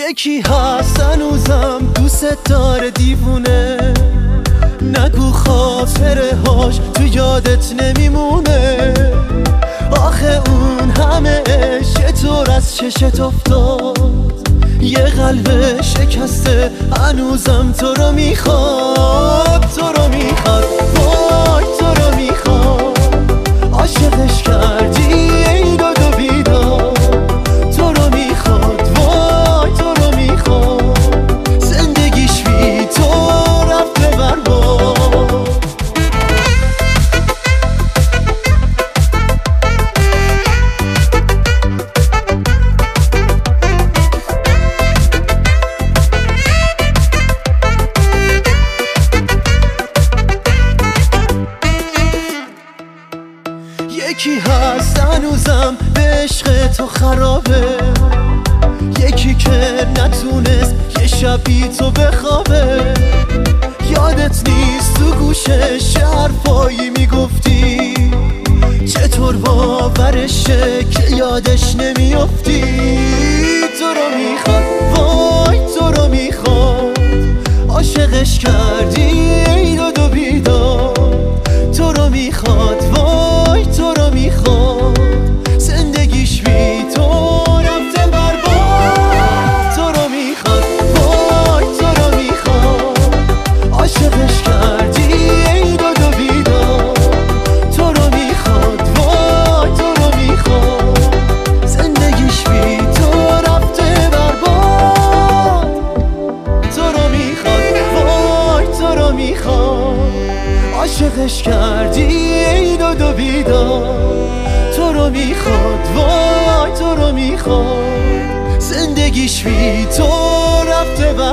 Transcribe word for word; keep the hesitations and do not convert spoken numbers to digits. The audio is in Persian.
یکی هست هنوزم دوست داره دیوونه، نگو خاطره هاش تو یادت نمیمونه. آخه اون همه عشق چطور از چشت افتاد، یه قلب شکسته هنوزم تو رو میخواد، تو رو میخواد، وای تو رو میخواد. عاشقش کردی ای داد و بیداد، تو رو میخواد، وای تو رو میخواد. زندگیش بی تو رفته برباد. یکی هست هنوزم به عشق تو خرابه، یکی که نتونست یه شب بی تو بخوابه. یادت نیست تو گوشش حرفایی میگفتی، چطور باورشه که یادش نمیافتی. تو رو میخواد، وای تو رو میخواد. عاشقش کردی ای داد و بیداد، تو رو میخواد، وای تو رو میخواد. زندگیش بی تو رفته برباد. تو رو میخواد، وای تو رو میخواد. عاشقش کردی ای داد و بیداد، تو رو میخواد، وای تو رو میخواد. زندگیش بی تو رفته برباد. تو رو میخواد، وای تو رو میخواد. عاشقش کردی ای داد و بیداد، تو رو میخواد، وای تو رو میخواد. زندگیش بی تو رفته